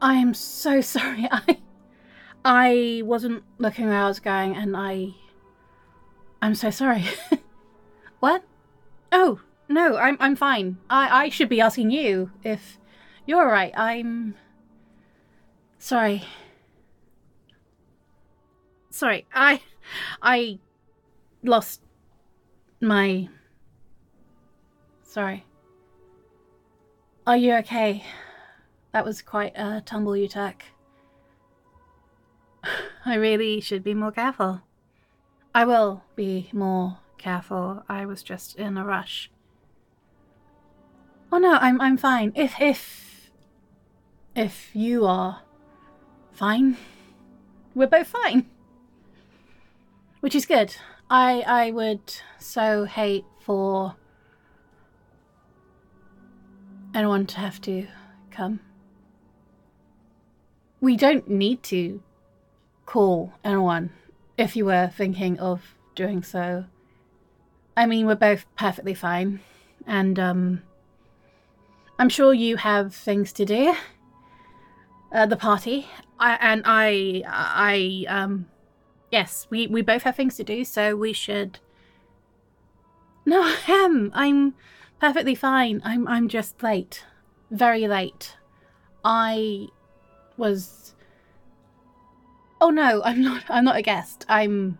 I am so sorry. I wasn't looking where I was going, and I'm so sorry. What? Oh, no, I'm fine. I should be asking you if you're alright. I'm sorry. Sorry. I lost my... Sorry. Are you okay? That was quite a tumble you took. I really should be more careful. I will be more careful. I was just in a rush. Oh no, I'm fine. If you are fine, we're both fine. Which is good. I would so hate for anyone to have to come. We don't need to call anyone if you were thinking of doing so. I mean, we're both perfectly fine, and I'm sure you have things to do. The party, yes, we both have things to do, so we should. No, I'm perfectly fine. I'm just late, very late. I was. Oh no, I'm not. I'm not a guest. I'm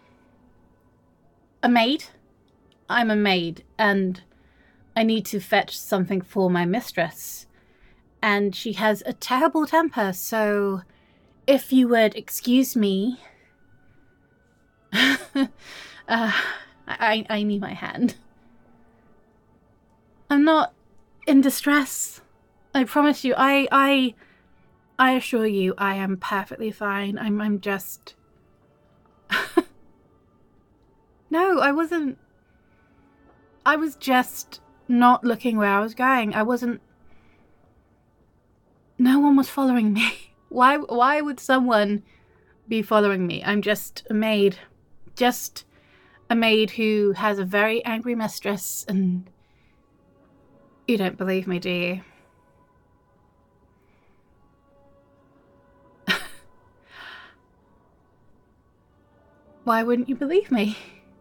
a maid. I'm a maid, and I need to fetch something for my mistress. And she has a terrible temper, so if you would excuse me. I need my hand. I'm not in distress. I promise you. I assure you, I am perfectly fine. I'm just. No, I wasn't. I was just not looking where I was going. I wasn't. No one was following me. Why would someone be following me? I'm just a maid. Just a maid who has a very angry mistress, and you don't believe me, do you? Why wouldn't you believe me?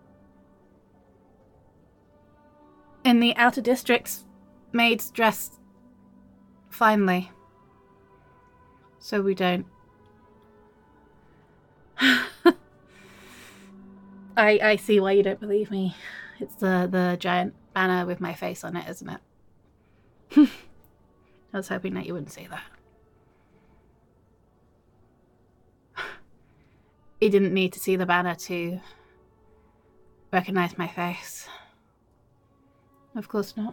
In the outer districts, maids dress finely. So we don't. I see why you don't believe me. It's the giant banner with my face on it, isn't it? I was hoping that you wouldn't say that. You didn't need to see the banner to recognize my face. Of course not.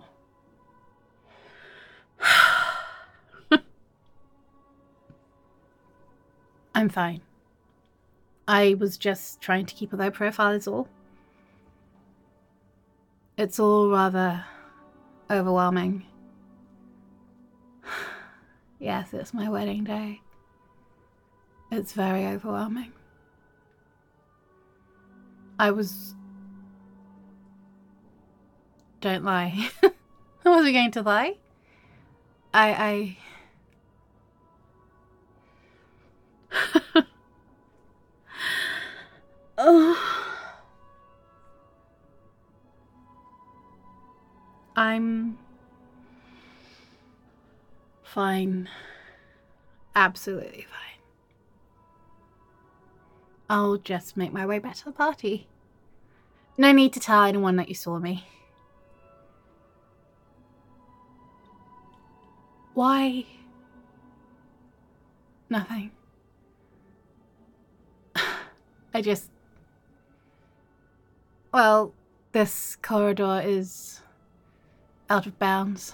I'm fine. I was just trying to keep a low profile is all. It's all rather overwhelming. Yes, it's my wedding day. It's very overwhelming. Don't lie. I wasn't going to lie. Oh. I'm fine. Absolutely fine. I'll just make my way back to the party. No need to tell anyone that you saw me. Why? Nothing. Well, this corridor is out of bounds.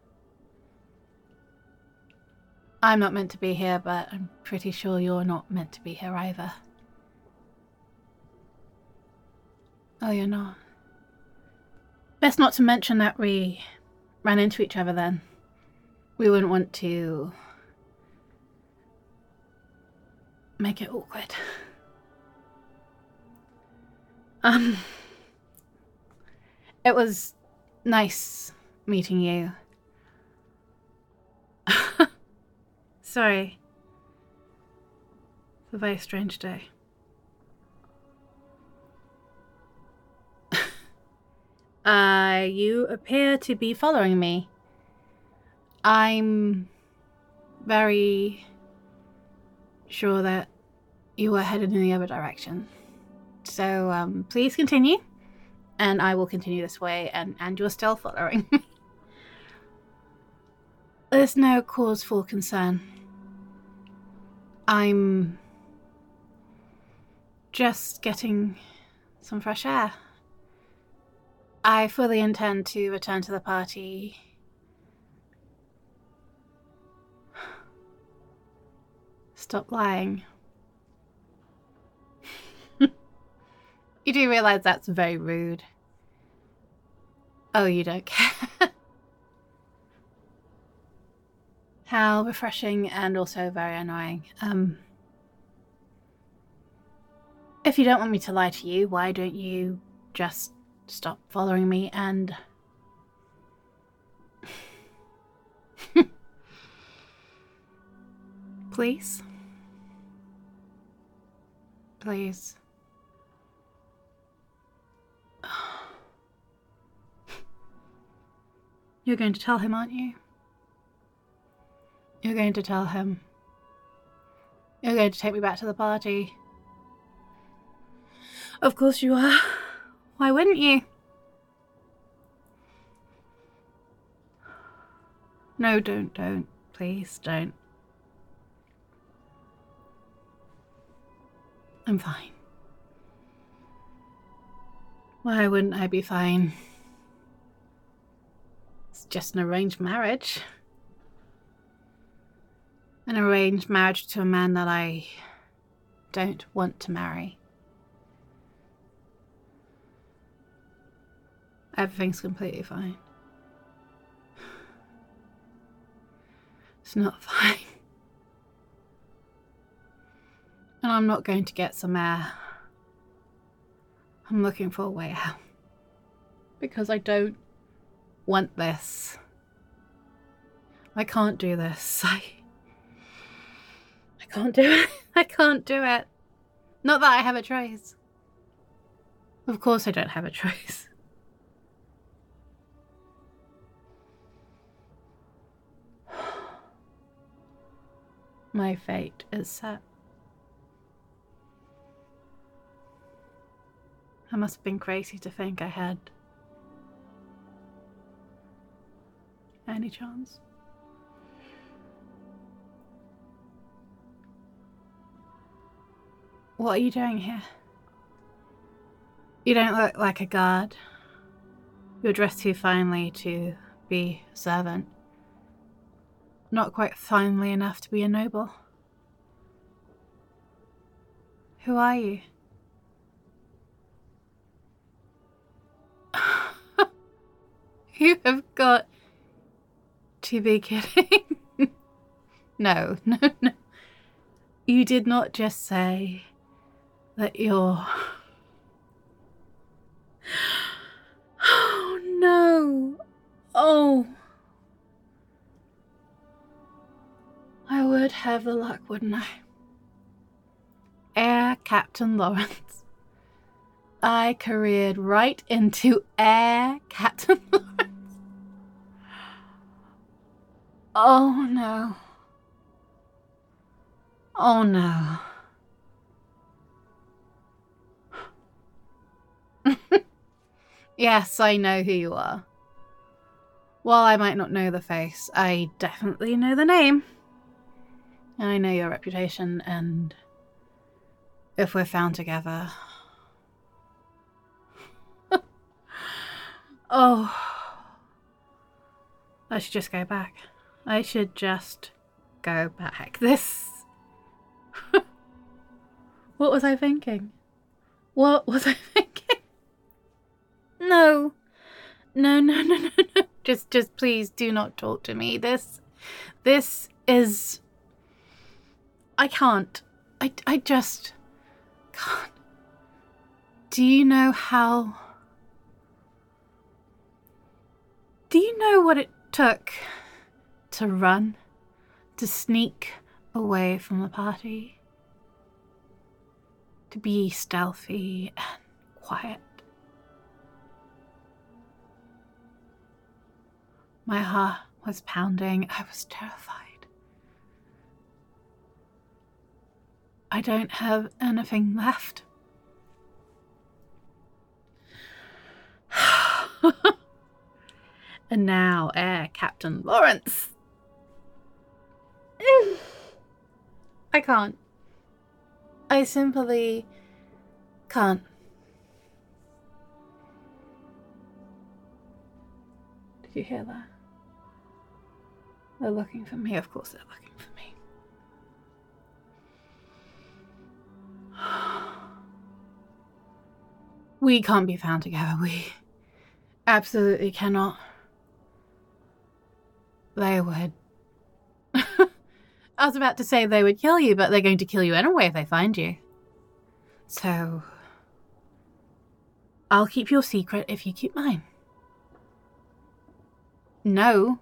I'm not meant to be here, but I'm pretty sure you're not meant to be here either. Oh, you're not? Best not to mention that we ran into each other then. We wouldn't want to make it awkward. It was nice meeting you. sorry. It's a very strange day. You appear to be following me. I'm very sure that you were headed in the other direction. So, please continue, and I will continue this way, and you're still following me. There's no cause for concern. I'm just getting some fresh air. I fully intend to return to the party Stop lying. You do realize that's very rude. Oh, you don't care. How refreshing and also very annoying. If you don't want me to lie to you, why don't you just stop following me and... Please? Please. You're going to tell him, aren't you? You're going to tell him. You're going to take me back to the party. Of course you are. Why wouldn't you? No, don't. Please, don't. I'm fine. Why wouldn't I be fine? It's just an arranged marriage. An arranged marriage to a man that I don't want to marry. Everything's completely fine. It's not fine. And I'm not going to get some air. I'm looking for a way out. Because I don't want this. I can't do this. I can't do it. I can't do it. Not that I have a choice. Of course I don't have a choice. My fate is set. I must have been crazy to think I had any chance. What are you doing here? You don't look like a guard. You're dressed too finely to be a servant. Not quite finely enough to be a noble. Who are you? You have got to be kidding. No. You did not just say that you're... Oh, no. Oh. I would have the luck, wouldn't I? Air Captain Lawrence. I careered right into Air Captain Lawrence. Oh no. Oh no. Yes, I know who you are. While I might not know the face, I definitely know the name. And I know your reputation, and if we're found together... Oh, I should just go back. I should just go back. This... What was I thinking? What was I thinking? No. Just please do not talk to me. This is... I can't. I just can't. Do you know how... Do you know what it took to run, to sneak away from the party. To be stealthy and quiet. My heart was pounding. I was terrified. I don't have anything left. And now, Air Captain Lawrence. I can't. I simply can't. Did you hear that? They're looking for me. Of course they're looking for me. We can't be found together. We absolutely cannot. They would. I was about to say they would kill you, but they're going to kill you anyway if they find you. So, I'll keep your secret if you keep mine. No.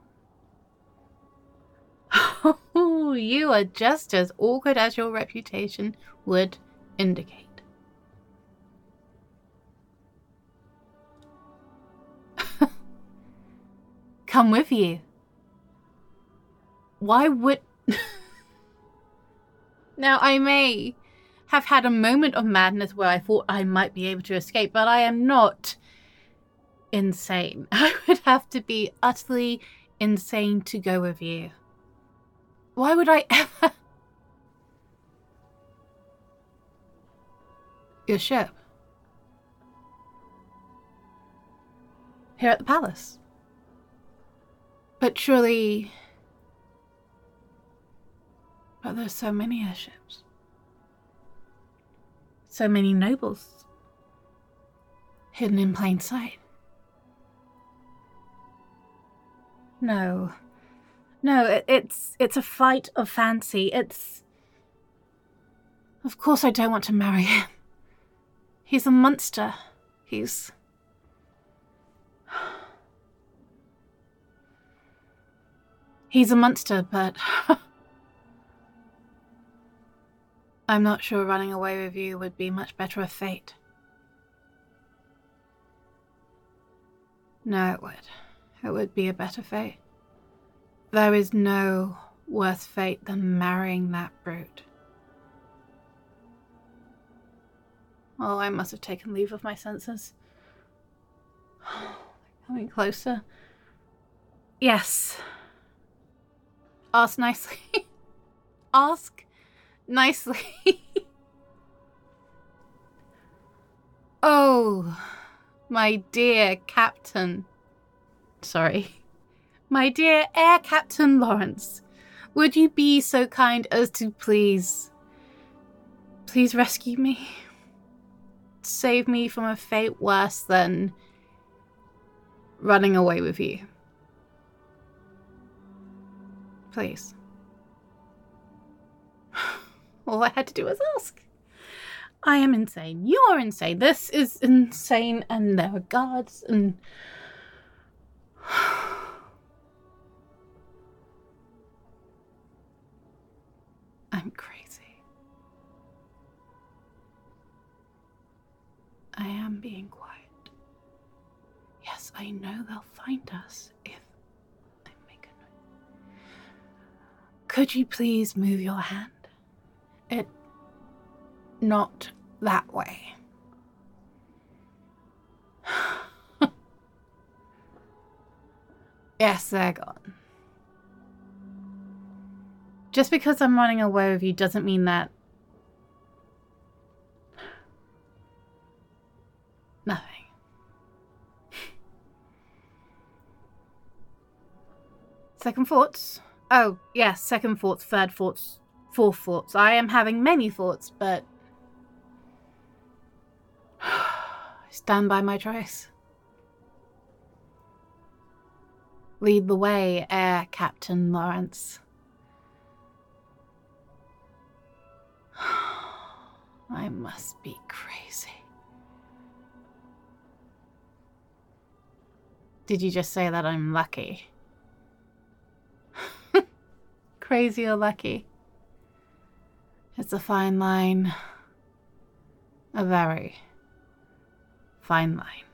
Oh, you are just as awkward as your reputation would indicate. Come with you. Why would... Now, I may have had a moment of madness where I thought I might be able to escape, but I am not insane. I would have to be utterly insane to go with you. Why would I ever... Your ship. Here at the palace. But surely... But there's so many airships. So many nobles. Hidden in plain sight. No. No, it's a fight of fancy. It's... Of course I don't want to marry him. He's a monster. He's... He's a monster, but... I'm not sure running away with you would be much better a fate. No, it would. It would be a better fate. There is no worse fate than marrying that brute. Oh, I must have taken leave of my senses. Coming closer. Yes. Ask nicely. Ask nicely. Oh, my dear Captain. Sorry. My dear Air Captain Lawrence, would you be so kind as to please rescue me? Save me from a fate worse than running away with you. Please. All I had to do was ask. I am insane. You are insane. This is insane, and there are guards, and... I'm crazy. I am being quiet. Yes, I know they'll find us if I make a noise. Could you please move your hand? Not that way. Yes, they're gone. Just because I'm running away with you doesn't mean that... Nothing. Second thoughts? Oh, yes, second thoughts, third thoughts, fourth thoughts. I am having many thoughts, but... I stand by my choice. Lead the way, Air Captain Lawrence. I must be crazy. Did you just say that I'm lucky? Crazy or lucky? It's a fine line. A very fine line.